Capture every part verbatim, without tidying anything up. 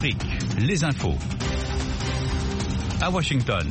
Les infos. À Washington.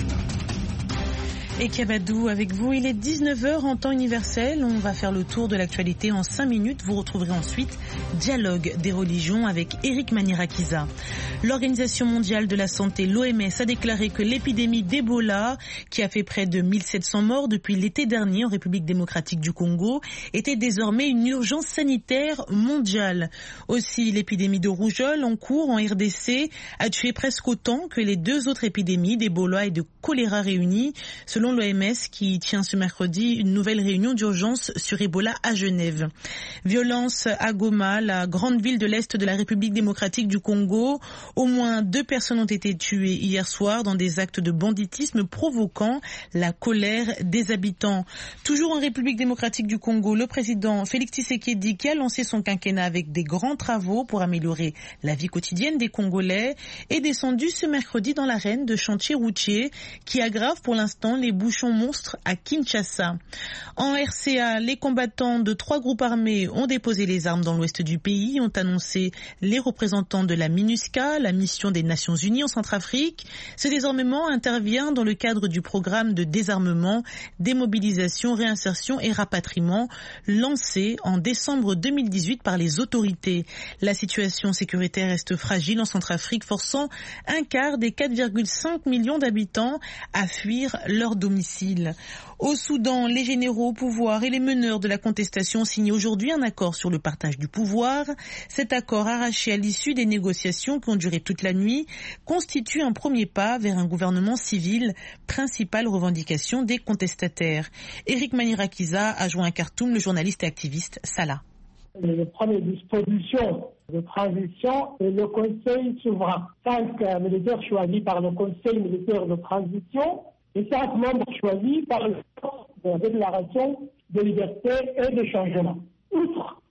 Et Kabadou avec vous, il est dix-neuf heures en temps universel. On va faire le tour de l'actualité en cinq minutes. Vous retrouverez ensuite Dialogue des religions avec Eric Manirakiza. L'Organisation mondiale de la santé, l'O M S, a déclaré que l'épidémie d'Ebola, qui a fait près de mille sept cents morts depuis l'été dernier en République démocratique du Congo, était désormais une urgence sanitaire mondiale. Aussi, l'épidémie de rougeole en cours en R D C a tué presque autant que les deux autres épidémies d'Ebola et de choléra réunies, selon l'O M S qui tient ce mercredi une nouvelle réunion d'urgence sur Ebola à Genève. Violence à Goma, la grande ville de l'Est de la République démocratique du Congo. Au moins deux personnes ont été tuées hier soir dans des actes de banditisme provoquant la colère des habitants. Toujours en République démocratique du Congo, le président Félix Tshisekedi, qui a lancé son quinquennat avec des grands travaux pour améliorer la vie quotidienne des Congolais, est descendu ce mercredi dans l'arène de chantier routier qui aggrave pour l'instant les bouchons monstres à Kinshasa. En R C A, les combattants de trois groupes armés ont déposé les armes dans l'ouest du pays, ont annoncé les représentants de la MINUSCA, la mission des Nations Unies en Centrafrique. Ce désarmement intervient dans le cadre du programme de désarmement, démobilisation, réinsertion et rapatriement lancé en décembre deux mille dix-huit par les autorités. La situation sécuritaire reste fragile en Centrafrique, forçant un quart des quatre virgule cinq millions d'habitants à fuir leur domicile. Au Soudan, les généraux au pouvoir et les meneurs de la contestation ont signé aujourd'hui un accord sur le partage du pouvoir. Cet accord, arraché à l'issue des négociations qui ont duré toute la nuit, constitue un premier pas vers un gouvernement civil, principale revendication des contestataires. Eric Manirakiza a joint à Khartoum le journaliste et activiste Salah. Les premières dispositions de transition est le Conseil souverain. Cinq militaires choisis par le Conseil militaire de transition et cinq membres choisis par le de la déclaration de liberté et de changement. Outre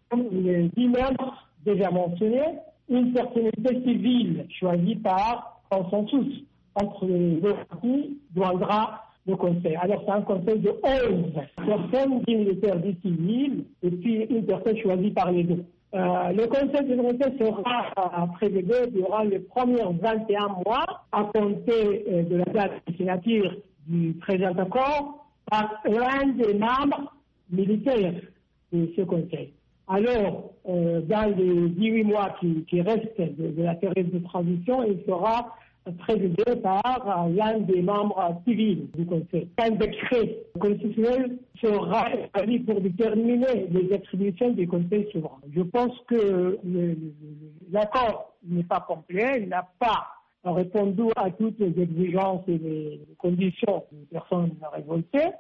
les dix membres déjà mentionnés, une personnalité civile choisie par consensus entre les deux parties joindra le conseil. Alors c'est un conseil de onze personnes, dix militaires, dix civils, et puis une personne choisie par les deux. Euh, le conseil de sécurité sera présidé durant les premiers vingt et un mois à compter euh, de la date de signature du présent accord par l'un des membres militaires de ce conseil. Alors, euh, dans les dix-huit mois qui, qui restent de, de la période de transition, il sera présidé par l'un des membres civils du Conseil. Un décret constitutionnel sera établi pour déterminer les attributions du Conseil souverain. Je pense que le, l'accord n'est pas complet, il n'a pas répondu à toutes les exigences et les conditions des personnes révoltées,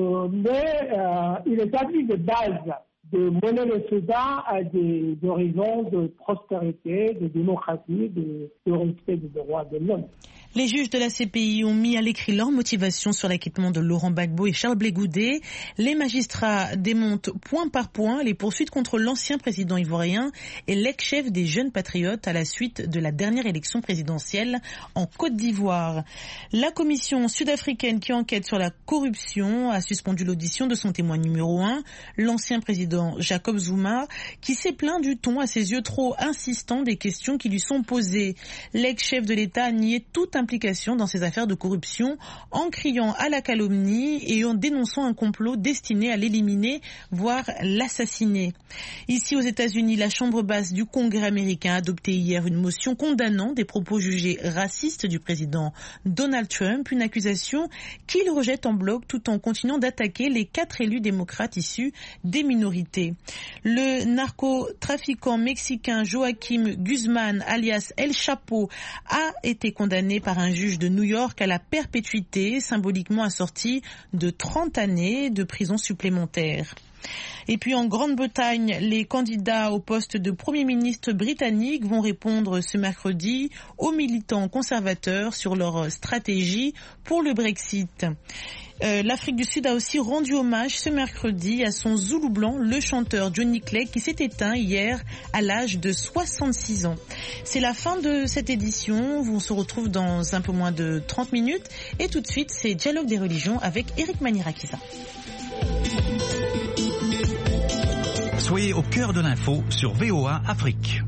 mais euh, il établit des bases de mener le Soudan à des horizons de prospérité, de démocratie, de, de respect des droits de l'homme. Les juges de la C P I ont mis à l'écrit leur motivation sur l'acquittement de Laurent Gbagbo et Charles Blé Goudé. Les magistrats démontent point par point les poursuites contre l'ancien président ivoirien et l'ex-chef des Jeunes Patriotes à la suite de la dernière élection présidentielle en Côte d'Ivoire. La commission sud-africaine qui enquête sur la corruption a suspendu l'audition de son témoin numéro un, l'ancien président Jacob Zuma, qui s'est plaint du ton à ses yeux trop insistant des questions qui lui sont posées. L'ex-chef de l'État a nié toute implication dans ces affaires de corruption en criant à la calomnie et en dénonçant un complot destiné à l'éliminer, voire l'assassiner. Ici aux États-Unis, la Chambre basse du Congrès américain a adopté hier une motion condamnant des propos jugés racistes du président Donald Trump, une accusation qu'il rejette en bloc tout en continuant d'attaquer les quatre élus démocrates issus des minorités. Le narcotrafiquant mexicain Joaquim Guzman, alias El Chapo, a été condamné par un juge de New York à la perpétuité, symboliquement assortie de trente années de prison supplémentaire. Et puis en Grande-Bretagne, les candidats au poste de Premier ministre britannique vont répondre ce mercredi aux militants conservateurs sur leur stratégie pour le Brexit. Euh, L'Afrique du Sud a aussi rendu hommage ce mercredi à son Zoulou blanc, le chanteur Johnny Clegg, qui s'est éteint hier à l'âge de soixante-six ans. C'est la fin de cette édition. On se retrouve dans un peu moins de trente minutes. Et tout de suite, c'est Dialogue des religions avec Eric Manirakiza. Soyez au cœur de l'info sur V O A Afrique.